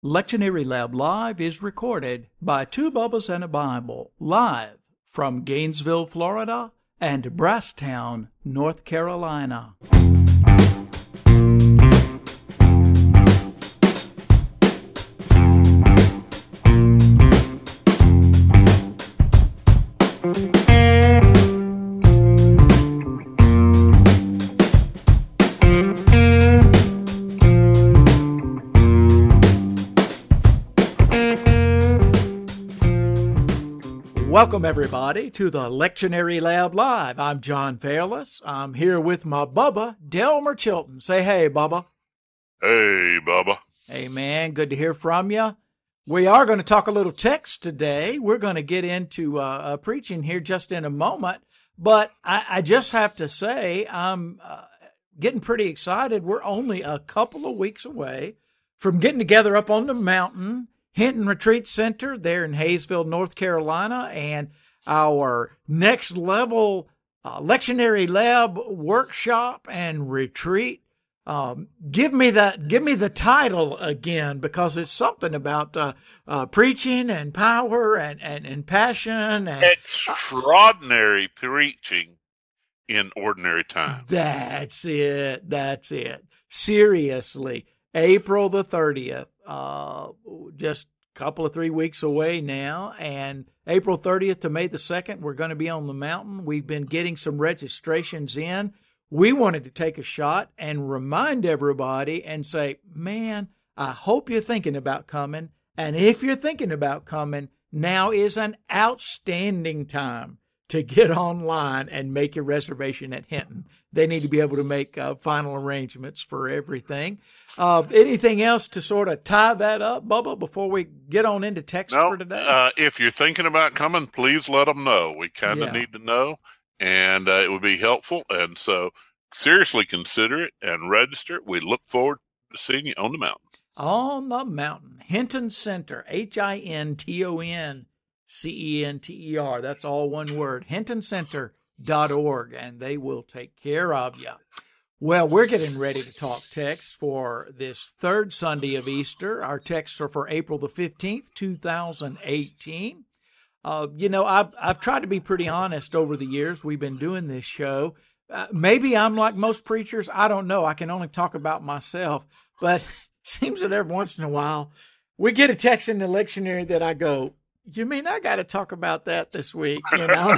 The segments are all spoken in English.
Lectionary Lab Live is recorded by Two Bubbas and a Bible, live from Gainesville, Florida, and Brasstown, North Carolina. Welcome, everybody, to the Lectionary Lab Live. I'm John Fairless. I'm here with my Bubba, Delmer Chilton. Say hey, Bubba. Hey, Bubba. Hey, man. Good to hear from you. We are going to talk a little text today. We're going to get into preaching here just in a moment. But I just have to say, I'm getting pretty excited. We're only a couple of weeks away from getting together up on the mountain, Hinton Retreat Center there in Hayesville, North Carolina, and our next level lectionary lab workshop and retreat. Give me the title again, because it's something about preaching and power and passion and extraordinary preaching in ordinary time. That's it. Seriously, April the 30th. Just a couple of 3 weeks away now, and April 30th to May the 2nd, we're going to be on the mountain. We've been getting some registrations in. We wanted to take a shot and remind everybody and say, man, I hope you're thinking about coming. And if you're thinking about coming, now is an outstanding time to get online and make your reservation at Hinton. They need to be able to make final arrangements for everything. Anything else to sort of tie that up, Bubba, before we get on into text for today? If you're thinking about coming, please let them know. We kind of need to know, and it would be helpful. And so seriously consider it and register. We look forward to seeing you on the mountain. On the mountain. Hinton Center, HintonCenter. That's all one word. HintonCenter.org, and they will take care of you. Well, we're getting ready to talk text for this third Sunday of Easter. Our texts are for April the 15th, 2018. I've tried to be pretty honest over the years. We've been doing this show. Maybe I'm like most preachers. I don't know. I can only talk about myself. But it seems that every once in a while, we get a text in the lectionary that I go, you mean I got to talk about that this week? You know,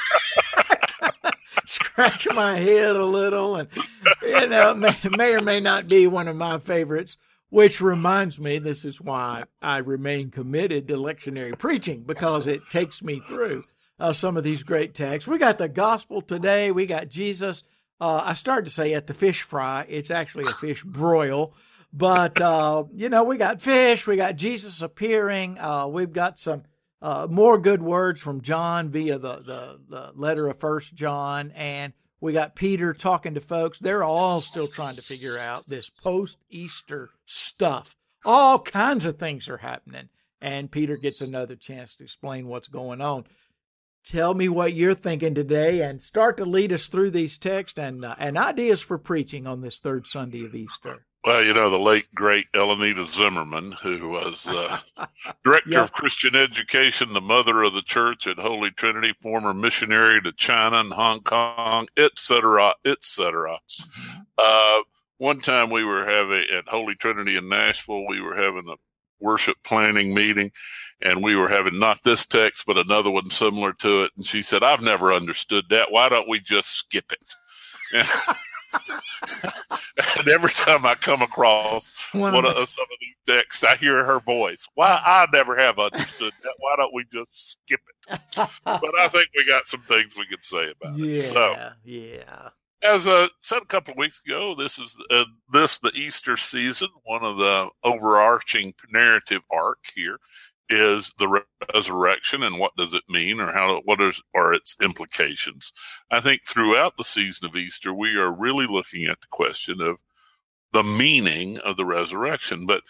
scratch my head a little, and may or may not be one of my favorites. Which reminds me, this is why I remain committed to lectionary preaching, because it takes me through some of these great texts. We got the gospel today. We got Jesus. I started to say at the fish fry. It's actually a fish broil. But, we got fish. We got Jesus appearing. We've got some more good words from John via the letter of 1 John. And we got Peter talking to folks. They're all still trying to figure out this post-Easter stuff. All kinds of things are happening. And Peter gets another chance to explain what's going on. Tell me what you're thinking today, and start to lead us through these texts and ideas for preaching on this third Sunday of Easter. Well, the late, great Elenita Zimmerman, who was director of Christian education, the mother of the church at Holy Trinity, former missionary to China and Hong Kong, et cetera, et cetera. One time we were at Holy Trinity in Nashville, we were having a worship planning meeting, and we were having not this text, but another one similar to it. And she said, I've never understood that. Why don't we just skip it? And every time I come across some of these texts, I hear her voice. Why? I never have understood that. Why don't we just skip it? But I think we got some things we could say about it. So, as I said a couple of weeks ago, this is the Easter season. One of the overarching narrative arc here is the resurrection, and what does it mean, or what are its implications? I think throughout the season of Easter, we are really looking at the question of the meaning of the resurrection. But,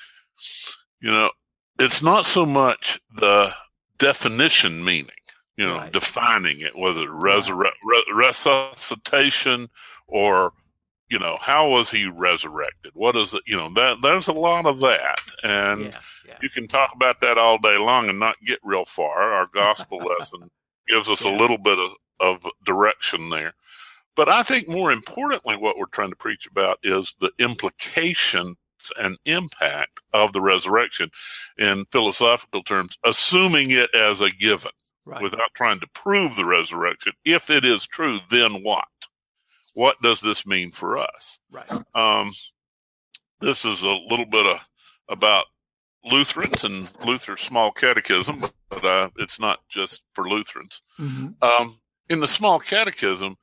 it's not so much the definition meaning, defining it, whether resuscitation or how was he resurrected? What is it? There's a lot of that. And you can talk about that all day long and not get real far. Our gospel lesson gives us a little bit of direction there. But I think more importantly, what we're trying to preach about is the implications and impact of the resurrection in philosophical terms, assuming it as a given, without trying to prove the resurrection. If it is true, then what? What does this mean for us? Right. This is a little bit about Lutherans and Luther's Small Catechism, but it's not just for Lutherans. Mm-hmm. In the Small Catechism,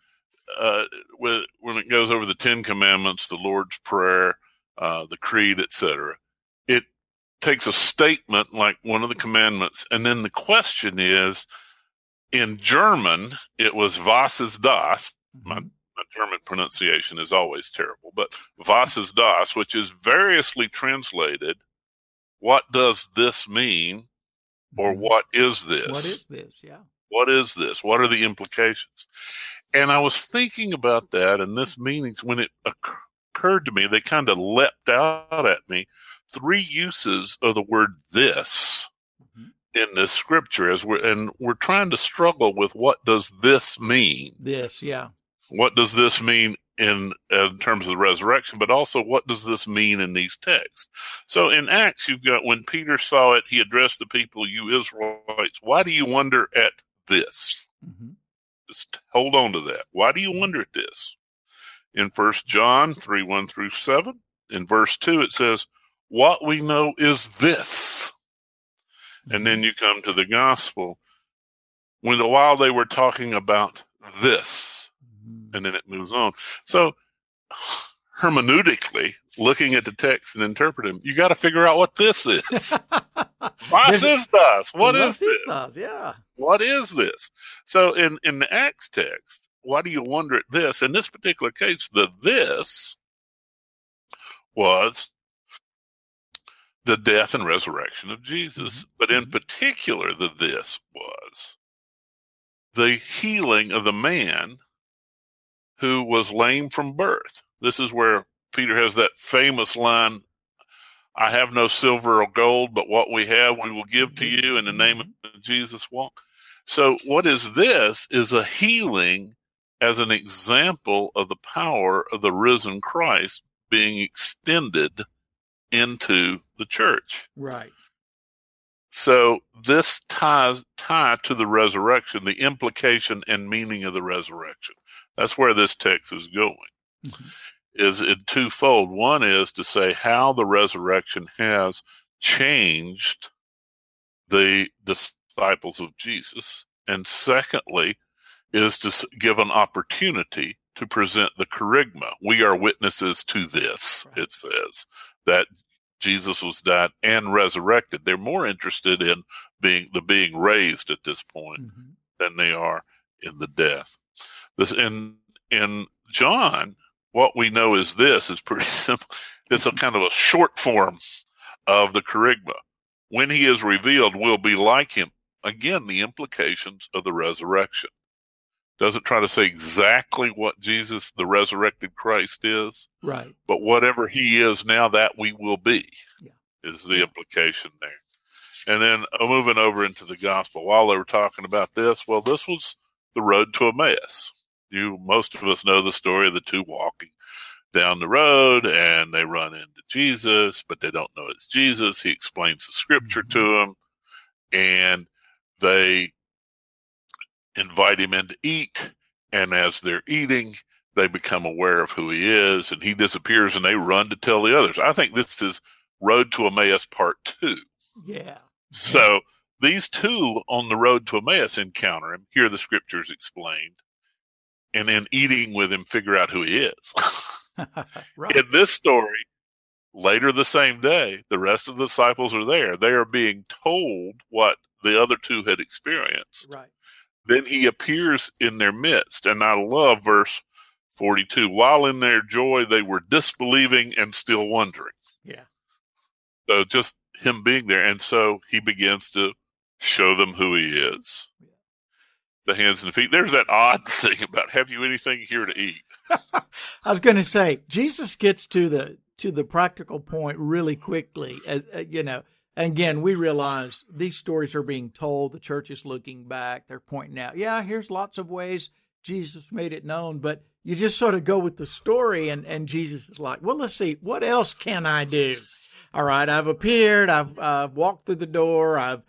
when it goes over the Ten Commandments, the Lord's Prayer, the Creed, etc., it takes a statement like one of the commandments, and then the question is, in German, it was Was ist das? Mm-hmm. My German pronunciation is always terrible, but Was ist das, which is variously translated, what does this mean, or what is this? What is this? Yeah. What is this? What are the implications? And I was thinking about that, and this meanings, when it occurred to me, they kind of leapt out at me. 3 uses of the word "this" in this scripture, we're trying to struggle with what does this mean? This, yeah. What does this mean in terms of the resurrection, but also what does this mean in these texts? So in Acts, you've got when Peter saw it, he addressed the people, "You Israelites, why do you wonder at this?" Mm-hmm. Just hold on to that. Why do you wonder at this? In 1 John 3:1-7, in verse 2, it says, "What we know is this." And then you come to the gospel, while they were talking about this, and then it moves on. So hermeneutically, looking at the text and interpreting, you got to figure out what this is. Was ist das? What is this? Yeah. What is this? So in the Acts text, why do you wonder at this? In this particular case, the "this" was the death and resurrection of Jesus. Mm-hmm. But in particular, the "this" was the healing of the man who was lame from birth. This is where Peter has that famous line, "I have no silver or gold, but what we have we will give to you. In the name of Jesus, walk." So what is this is a healing as an example of the power of the risen Christ being extended into the church. Right. So this tie to the resurrection, the implication and meaning of the resurrection. That's where this text is going. Mm-hmm. Is it twofold? One is to say how the resurrection has changed the disciples of Jesus. And secondly, is to give an opportunity to present the kerygma. We are witnesses to this, it says, that Jesus was died and resurrected. They're more interested in being raised at this point than they are in the death. This in John, what we know is this is pretty simple. It's a kind of a short form of the kerygma. When he is revealed, we'll be like him. Again, the implications of the resurrection. Doesn't try to say exactly what Jesus, the resurrected Christ, is. Right. But whatever he is now, that we will be, is the implication there. And then moving over into the gospel, while they were talking about this, well, this was the road to Emmaus. Most of us know the story of the two walking down the road, and they run into Jesus, but they don't know it's Jesus. He explains the scripture to them, and they invite him in to eat, and as they're eating, they become aware of who he is, and he disappears, and they run to tell the others. I think this is Road to Emmaus Part 2. Yeah. So these two on the road to Emmaus encounter him, hear the scriptures explained, and then eating with him, figure out who he is. Right. In this story, later the same day, the rest of the disciples are there. They are being told what the other two had experienced. Right. Then he appears in their midst. And I love verse 42. While in their joy, they were disbelieving and still wondering. Yeah. So just him being there. And so he begins to show them who he is. Yeah. The hands and the feet. There's that odd thing about, have you anything here to eat? I was going to say, Jesus gets to the practical point really quickly. Again, we realize these stories are being told. The church is looking back. They're pointing out, yeah, here's lots of ways Jesus made it known, but you just sort of go with the story, and Jesus is like, well, let's see, what else can I do? All right, I've appeared, I've walked through the door, I've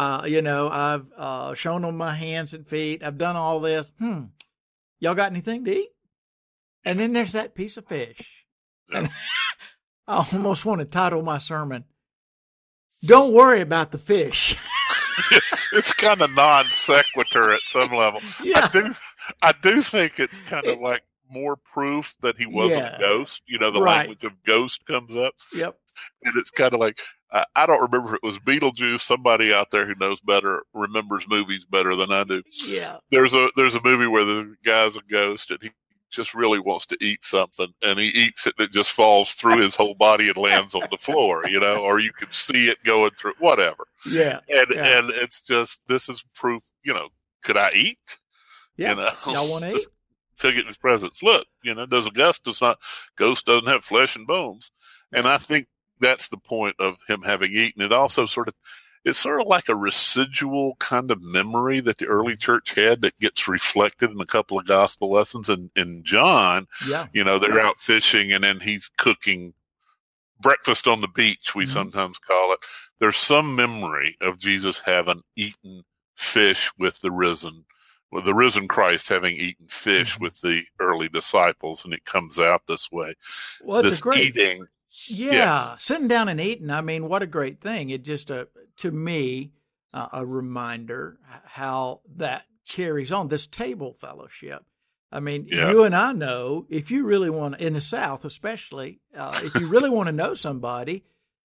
shown them my hands and feet, I've done all this. Y'all got anything to eat? And then there's that piece of fish. And I almost want to title my sermon, "Don't Worry About the Fish." It's kind of non sequitur at some level. Yeah. I do think it's kind of like more proof that he wasn't a ghost. The language of ghost comes up. Yep. And it's kind of like, I don't remember if it was Beetlejuice. Somebody out there who knows better remembers movies better than I do. Yeah. There's a movie where the guy's a ghost and he just really wants to eat something, and he eats it and it just falls through his whole body and lands on the floor, or you can see it going through, whatever. Yeah. And it's just, this is proof, could I eat? Yeah. Y'all want to eat? Took it in his presence. Look, ghost doesn't have flesh and bones. And I think that's the point of him having eaten. It also it's sort of like a residual kind of memory that the early church had that gets reflected in a couple of gospel lessons. And in John, they're out fishing and then he's cooking breakfast on the beach, we sometimes call it. There's some memory of Jesus having eaten fish with the risen Christ having eaten fish with the early disciples, and it comes out this way. Well, it's this a great eating. Yeah, sitting down and eating. I mean, what a great thing. It just, to me, a reminder how that carries on, this table fellowship. I mean, you and I know, if you really want to, in the South especially, if you really want to know somebody,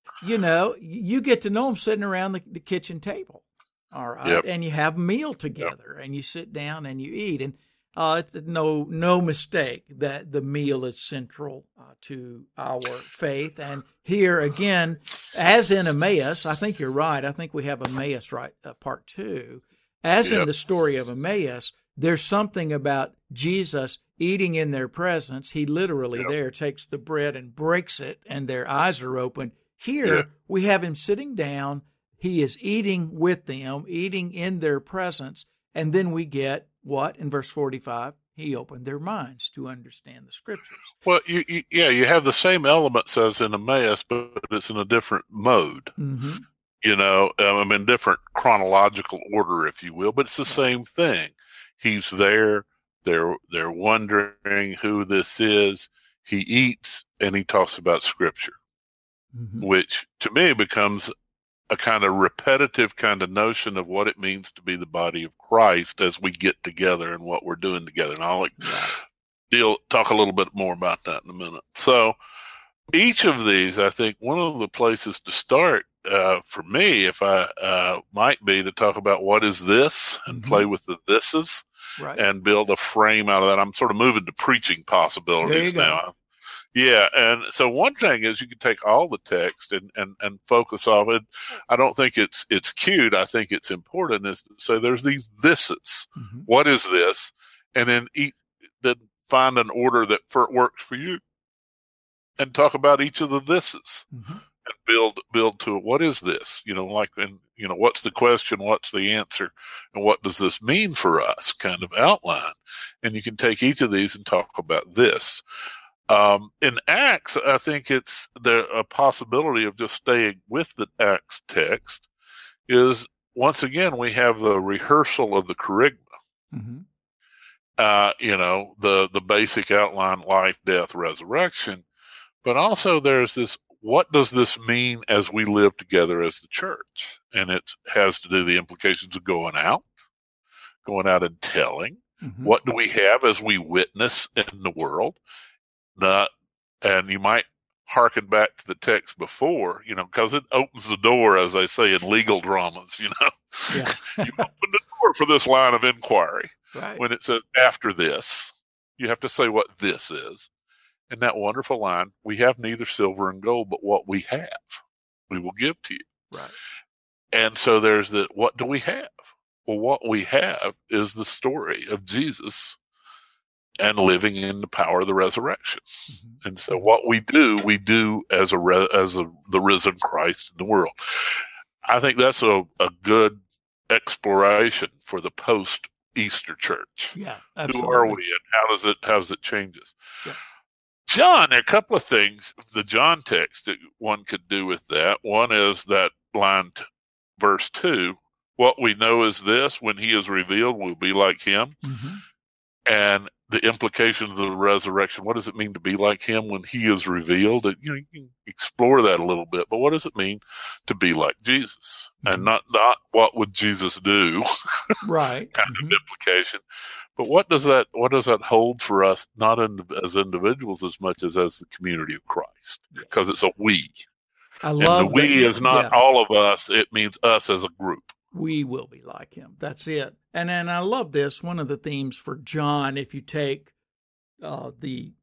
you get to know them sitting around the kitchen table. All right. Yep. And you have a meal together and you sit down and you eat. And it's no mistake that the meal is central to our faith. And here again, as in Emmaus, I think you're right. I think we have Emmaus, right, part 2. As in the story of Emmaus, there's something about Jesus eating in their presence. He literally there takes the bread and breaks it, and their eyes are open. Here, we have him sitting down. He is eating with them, eating in their presence. And then we get what? In verse 45, he opened their minds to understand the scriptures. Well, you have the same elements as in Emmaus, but it's in a different mode. Mm-hmm. In different chronological order, if you will, but it's the same thing. He's there. They're wondering who this is. He eats and he talks about scripture, which to me becomes a kind of repetitive kind of notion of what it means to be the body of Christ as we get together and what we're doing together. And I'll talk a little bit more about that in a minute. So each of these, I think one of the places to start for me, if I might be, to talk about what is this and play with the thises and build a frame out of that. I'm sort of moving to preaching possibilities now. Yeah, and so one thing is you can take all the text and focus off it. I don't think it's cute. I think it's important is to say there's these thises. What is this? And then find an order that works for you and talk about each of the thises and build to it. What is this? What's the question? What's the answer? And what does this mean for us? Kind of outline. And you can take each of these and talk about this. In Acts, I think it's a possibility of just staying with the Acts text is, once again, we have the rehearsal of the kerygma. The basic outline, life, death, resurrection. But also there's this, what does this mean as we live together as the church? And it has to do the implications of going out and telling. What do we have as we witness in the world? And you might hearken back to the text before, because it opens the door, as they say in legal dramas, You open the door for this line of inquiry. Right. When it says after this, you have to say what this is. And that wonderful line, we have neither silver and gold, but what we have, we will give to you. Right. And so there's what do we have? Well, what we have is the story of Jesus and living in the power of the resurrection. Mm-hmm. And so what we do as the risen Christ in the world. I think that's a good exploration for the post-Easter church. Yeah, absolutely. Who are we, and how does it change us? Yeah. John, there are a couple of things, the John text that one could do with that. One is that line, verse 2, what we know is this, when he is revealed, we'll be like him. Mm-hmm. And the implications of the resurrection, what does it mean to be like him when he is revealed? You can explore that a little bit, but what does it mean to be like Jesus? Mm-hmm. And not what would Jesus do? Right. kind of implication. But what does that hold for us, not as individuals as much as the community of Christ? Because it's a we. I love and the we is not all of us, it means us as a group. We will be like him. That's it. And then I love this. One of the themes for John, if you take the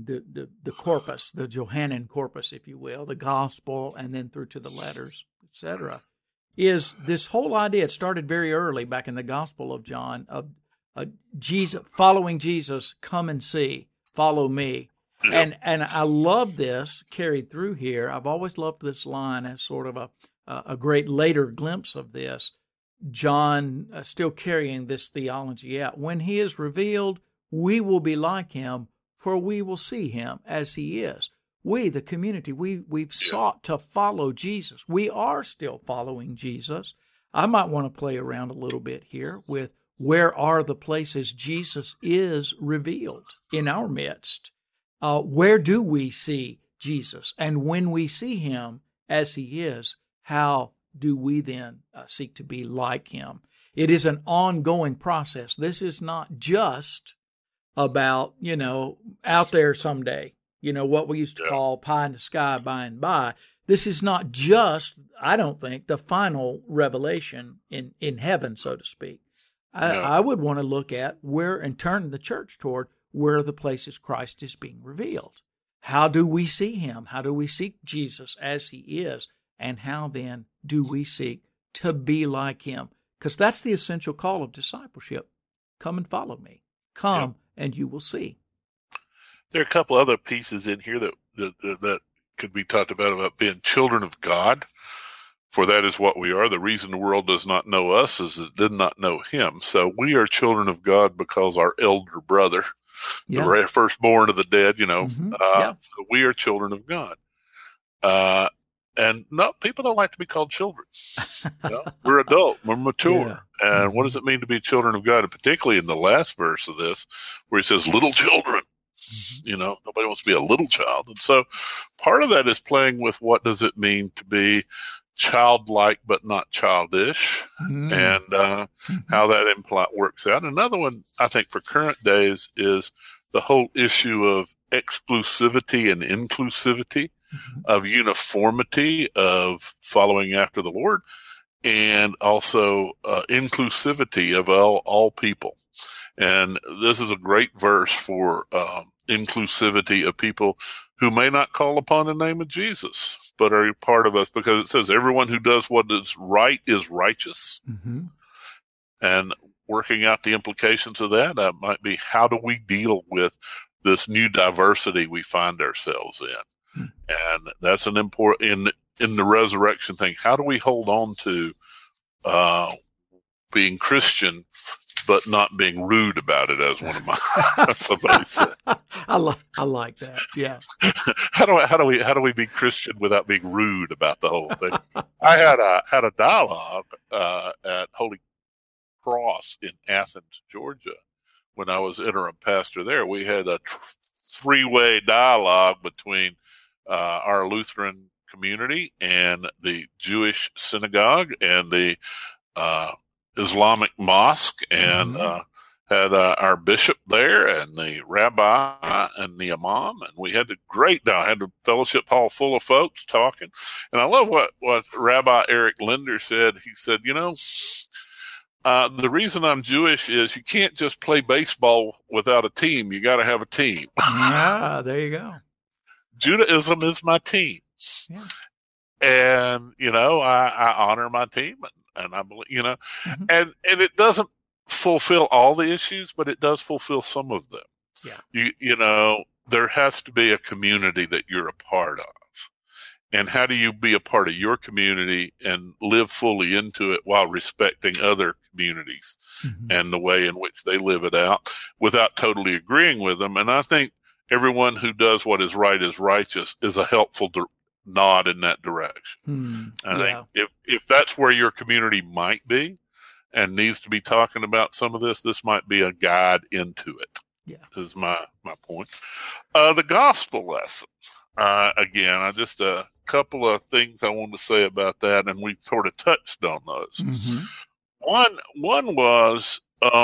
corpus, the Johannine corpus, if you will, the gospel, and then through to the letters, etc., is this whole idea. It started very early back in the Gospel of John of Jesus, following Jesus, come and see, follow me. And I love this carried through here. I've always loved this line as sort of a great later glimpse of this. John still carrying this theology out. When he is revealed, we will be like him, for we will see him as he is. We, the community, we've sought to follow Jesus. We are still following Jesus. I might want to play around a little bit here with where are the places Jesus is revealed in our midst. Where do we see Jesus? And when we see him as he is, how do we then seek to be like him? It is an ongoing process. This is not just about, out there someday, what we used to call pie in the sky by and by. This is not just, I don't think, the final revelation in heaven, so to speak. I would want to look at where and turn the church toward where the places Christ is being revealed. How do we see him? How do we seek Jesus as he is? And how then do we seek to be like him? Because that's the essential call of discipleship. Come and follow me. Come and you will see. There are a couple other pieces in here that could be talked about being children of God. For that is what we are. The reason the world does not know us is it did not know him. So we are children of God because our elder brother, the firstborn of the dead, so we are children of God. And no, people don't like to be called children. We're adult, we're mature. And what does it mean to be children of God? And particularly in the last verse of this, where he says, little children. Nobody wants to be a little child. And so part of that is playing with what does it mean to be childlike but not childish, and how that works out. Another one, I think, for current days is the whole issue of exclusivity and inclusivity, of uniformity, of following after the Lord, and also inclusivity of all people. And this is a great verse for inclusivity of people who may not call upon the name of Jesus, but are a part of us, because it says everyone who does what is right is righteous. And working out the implications of that might be, how do we deal with this new diversity we find ourselves in? And that's an important, in the resurrection thing, how do we hold on to being Christian but not being rude about it, as one of my somebody said. I like that. Yeah. How do we be Christian without being rude about the whole thing? I had a dialogue at Holy Cross in Athens, Georgia, when I was interim pastor there. We had a three-way dialogue between our Lutheran community and the Jewish synagogue and the Islamic mosque, and had our bishop there and the rabbi and the imam, and we had a great day. I had a fellowship hall full of folks talking, and I love what Rabbi Eric Linder said. He said, the reason I'm Jewish is you can't just play baseball without a team. You got to have a team. There you go. Judaism is my team. Yeah. And, I honor my team, and I believe, and it doesn't fulfill all the issues, but it does fulfill some of them. Yeah. You know, there has to be a community that you're a part of. And how do you be a part of your community and live fully into it while respecting other communities and the way in which they live it out without totally agreeing with them? And I think everyone who does what is right is righteous is a helpful nod in that direction. I think if that's where your community might be and needs to be talking about some of this might be a guide into it. Yeah, is my point. The gospel lesson. Again, just a couple of things I want to say about that, and we sort of touched on those. One was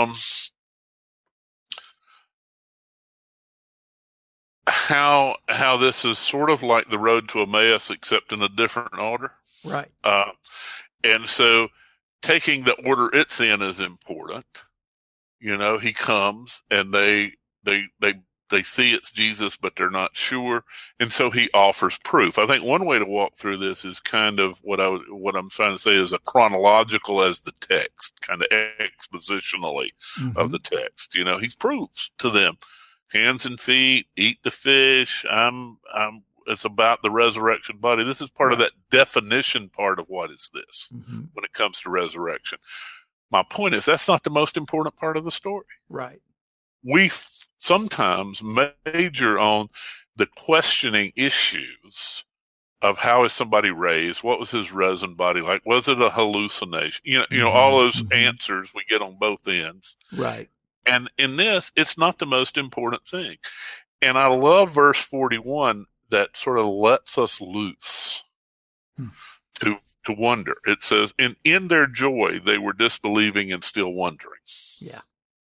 how this is sort of like the road to Emmaus, except in a different order. Right. And so taking the order it's in is important. You know, he comes and they see it's Jesus, but they're not sure. And so he offers proof. I think one way to walk through this is kind of what I'm trying to say is a chronological as the text, kind of expositionally of the text. You know, he proves to them, hands and feet, eat the fish. It's about the resurrection body. This is part of that definition part of what is this when it comes to resurrection. My point is that's not the most important part of the story. Right. We sometimes major on the questioning issues of how is somebody raised? What was his risen body like? Was it a hallucination? You know, all those answers we get on both ends. Right. And in this, it's not the most important thing. And I love verse 41 that sort of lets us loose to wonder. It says, and in their joy, they were disbelieving and still wondering. Yeah.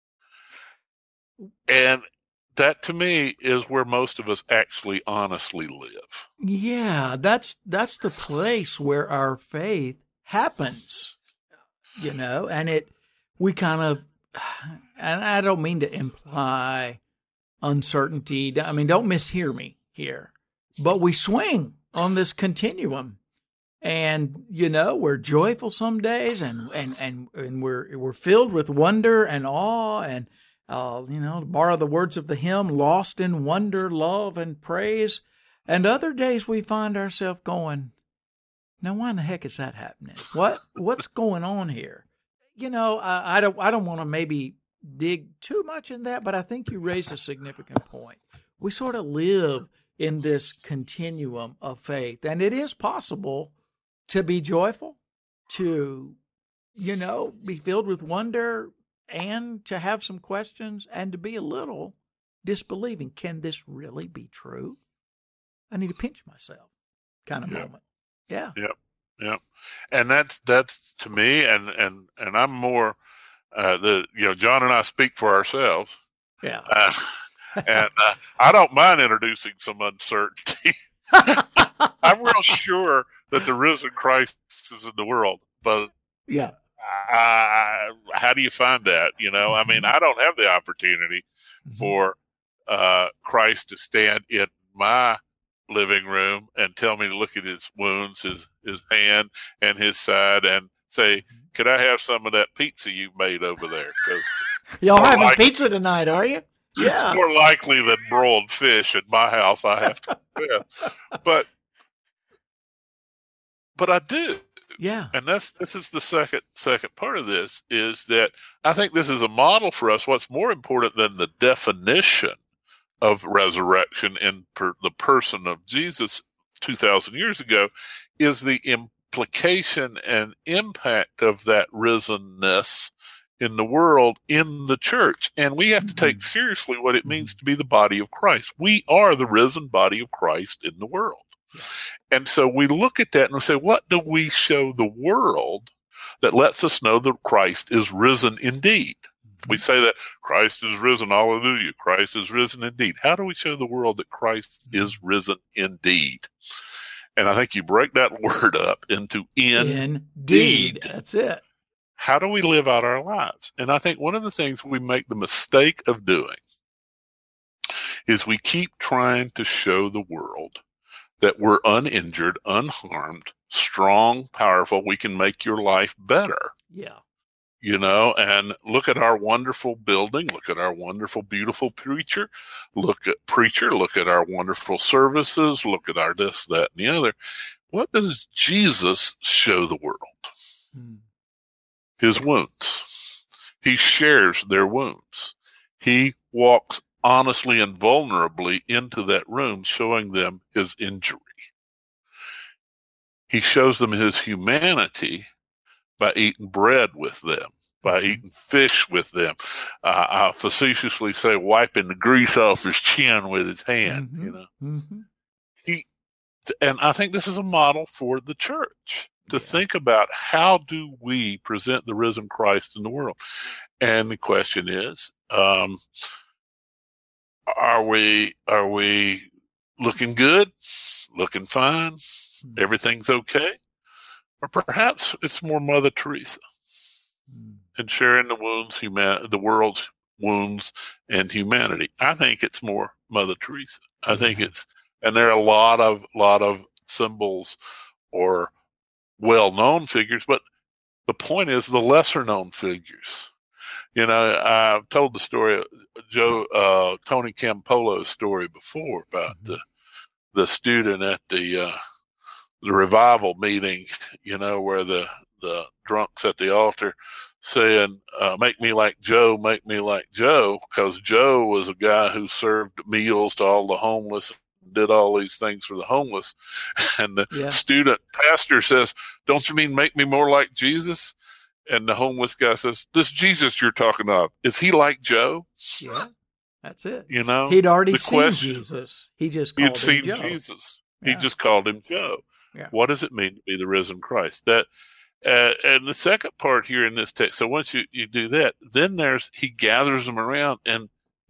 And that to me is where most of us actually honestly live. Yeah, that's the place where our faith happens, you know, and we kind of, and I don't mean to imply uncertainty. I mean, don't mishear me here, but we swing on this continuum. And, you know, we're joyful some days and we're filled with wonder and awe and, you know, to borrow the words of the hymn, lost in wonder, love, and praise. And other days we find ourselves going, now why in the heck is that happening? What's going on here? You know, I don't want to maybe dig too much in that, but I think you raise a significant point. We sort of live in this continuum of faith, and it is possible to be joyful, to, you know, be filled with wonder, and to have some questions, and to be a little disbelieving. Can this really be true? I need to pinch myself kind of moment. Yeah. Yep. And that's to me, and I'm more, John and I speak for ourselves. Yeah. And I don't mind introducing some uncertainty. I'm real sure that the risen Christ is in the world, but yeah. How do you find that? You know, I mean, I don't have the opportunity for Christ to stand in my living room and tell me to look at his wounds, his hand and his side, and say, could I have some of that pizza you made over there? Y'all having pizza tonight, are you? Yeah. It's more likely than broiled fish at my house. I have to, but I do. Yeah. And this is the second part of this, is that I think this is a model for us. What's more important than the definition of resurrection in the person of Jesus 2,000 years ago is the implication and impact of that risenness in the world, in the church. And we have to take seriously what it means to be the body of Christ. We are the risen body of Christ in the world. And so we look at that and we say, what do we show the world that lets us know that Christ is risen indeed? We say that Christ is risen, hallelujah, Christ is risen indeed. How do we show the world that Christ is risen indeed? And I think you break that word up into indeed. That's it. How do we live out our lives? And I think one of the things we make the mistake of doing is we keep trying to show the world that we're uninjured, unharmed, strong, powerful. We can make your life better. Yeah. and look at our wonderful building, look at our wonderful, beautiful preacher, look at our wonderful services, look at our this, that, and the other. What does Jesus show the world? His wounds. He shares their wounds. He walks honestly and vulnerably into that room, showing them his injury. He shows them his humanity by eating bread with them, by eating fish with them. I facetiously say, wiping the grease off his chin with his hand. And I think this is a model for the church to think about, how do we present the risen Christ in the world? And the question is, are we looking good, looking fine, everything's okay? Or perhaps it's more Mother Teresa and sharing the world's wounds and humanity. I think it's more Mother Teresa. I think and there are a lot of symbols or well-known figures, but the point is the lesser-known figures. I've told the story, Tony Campolo's story before about the student at the revival meeting, where the drunks at the altar saying, make me like Joe, because Joe was a guy who served meals to all the homeless, did all these things for the homeless. And the student pastor says, don't you mean make me more like Jesus? And the homeless guy says, this Jesus you're talking of, is he like Joe? Yeah, that's it. He'd already seen Jesus. He just called him Joe. Jesus. He just called him Joe. Yeah. What does it mean to be the risen Christ? That, and the second part here in this text, so once you do that, then he gathers them around and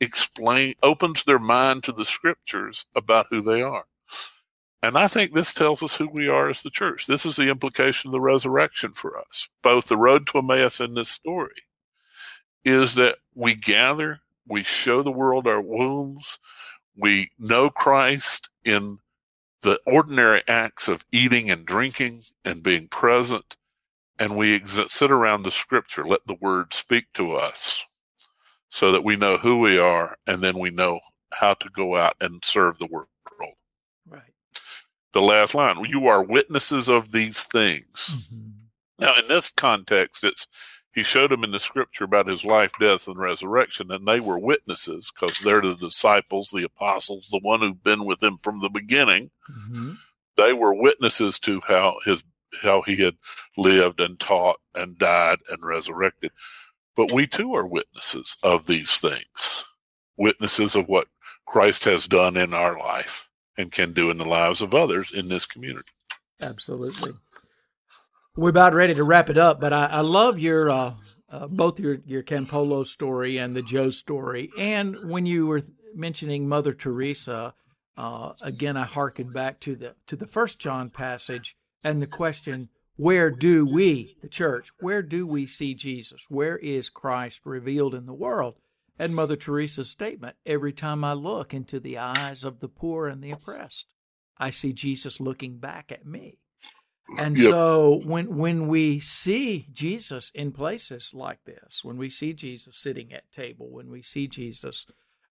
opens their mind to the scriptures about who they are. And I think this tells us who we are as the church. This is the implication of the resurrection for us. Both the road to Emmaus and this story is that we gather, we show the world our wounds, we know Christ in the ordinary acts of eating and drinking and being present, and we sit around the scripture, let the word speak to us so that we know who we are, and then we know how to go out and serve the world. Right. The last line, you are witnesses of these things. Now, in this context, he showed them in the scripture about his life, death, and resurrection, and they were witnesses because they're the disciples, the apostles, the one who've been with him from the beginning. They were witnesses to how he had lived and taught and died and resurrected. But we too are witnesses of these things, witnesses of what Christ has done in our life and can do in the lives of others in this community. Absolutely. We're about ready to wrap it up, but I love your both your Campolo story and the Joe story. And when you were mentioning Mother Teresa, again, I hearkened back to the 1 John passage and the question, where do we, the church, where do we see Jesus? Where is Christ revealed in the world? And Mother Teresa's statement, every time I look into the eyes of the poor and the oppressed, I see Jesus looking back at me. And so when we see Jesus in places like this, when we see Jesus sitting at table, when we see Jesus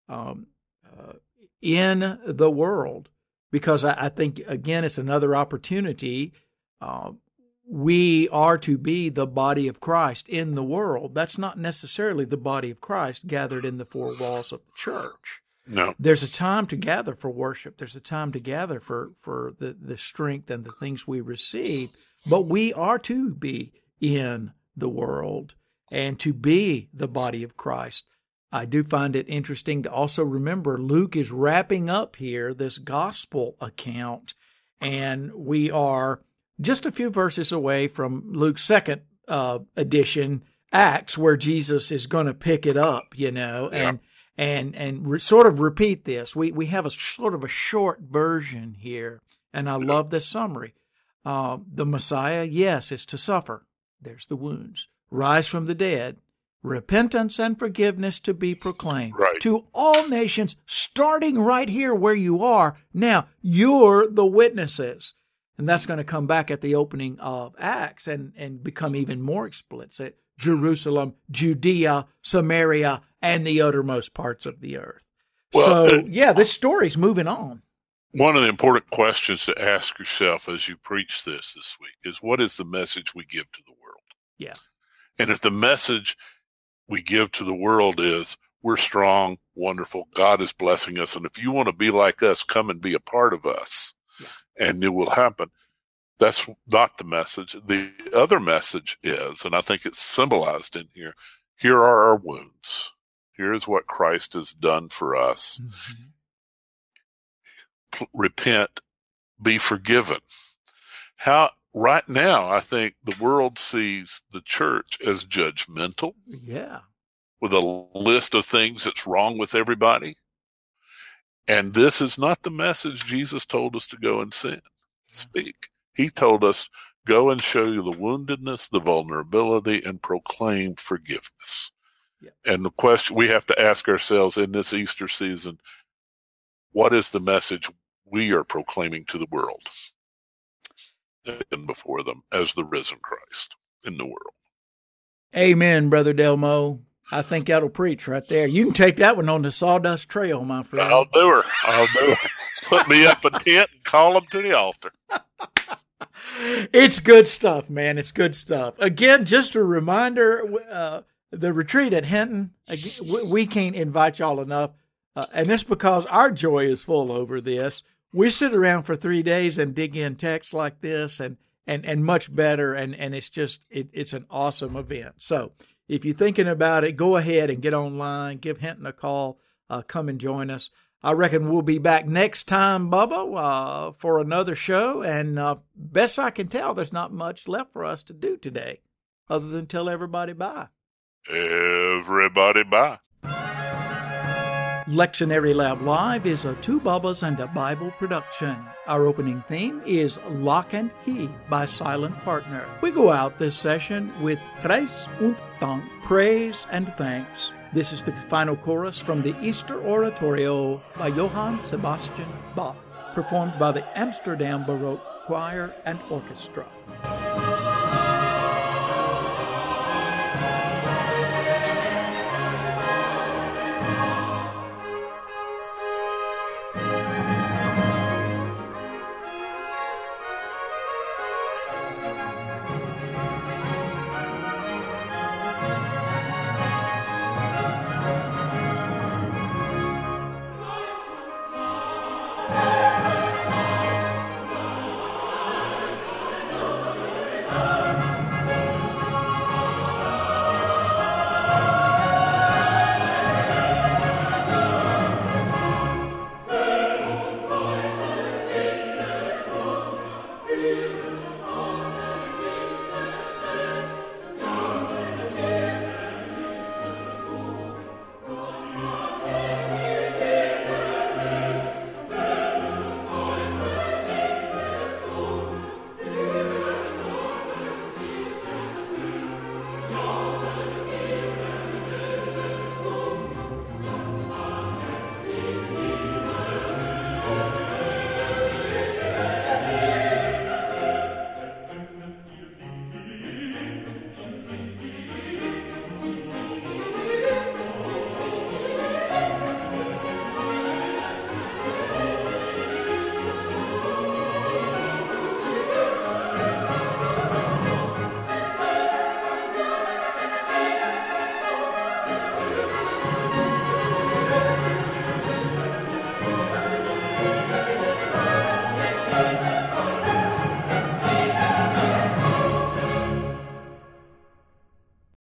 in the world, because I think, again, it's another opportunity. We are to be the body of Christ in the world. That's not necessarily the body of Christ gathered in the four walls of the church. No. There's a time to gather for worship. There's a time to gather for the strength and the things we receive. But we are to be in the world and to be the body of Christ. I do find it interesting to also remember Luke is wrapping up here this gospel account, and we are just a few verses away from Luke's second edition, Acts, where Jesus is going to pick it up, and sort of repeat this. We have a sort of a short version here, and I love this summary. The Messiah, yes, is to suffer. There's the wounds. Rise from the dead. Repentance and forgiveness to be proclaimed to all nations, starting right here where you are. Now, you're the witnesses. And that's going to come back at the opening of Acts and become even more explicit. Jerusalem, Judea, Samaria, and the uttermost parts of the earth. Well, so, this story's moving on. One of the important questions to ask yourself as you preach this week is, what is the message we give to the world? Yeah. And if the message we give to the world is, we're strong, wonderful, God is blessing us, and if you want to be like us, come and be a part of us, and it will happen. That's not the message. The other message is, and I think it's symbolized in here, here are our wounds. Here is what Christ has done for us. Mm-hmm. Repent, be forgiven. Right now, I think the world sees the church as judgmental. Yeah. With a list of things that's wrong with everybody. And this is not the message Jesus told us to go and speak. He told us, go and show you the woundedness, the vulnerability, and proclaim forgiveness. Yeah. And the question we have to ask ourselves in this Easter season, what is the message we are proclaiming to the world and before them as the risen Christ in the world? Amen, Brother Delmo. I think that'll preach right there. You can take that one on the Sawdust Trail, my friend. I'll do her. Put me up a tent and call them to the altar. It's good stuff, man. It's good stuff. Again, just a reminder, the retreat at Hinton, again, we can't invite y'all enough. And it's because our joy is full over this. We sit around for 3 days and dig in texts like this and much better. And it's just, it's an awesome event. So if you're thinking about it, go ahead and get online, give Hinton a call, come and join us. I reckon we'll be back next time, Bubba, for another show. And best I can tell, there's not much left for us to do today other than tell everybody bye. Everybody bye. Lectionary Lab Live is a Two Bubbas and a Bible production. Our opening theme is Lock and Key by Silent Partner. We go out this session with Preis und Dank, praise and thanks. This is the final chorus from the Easter Oratorio by Johann Sebastian Bach, performed by the Amsterdam Baroque Choir and Orchestra.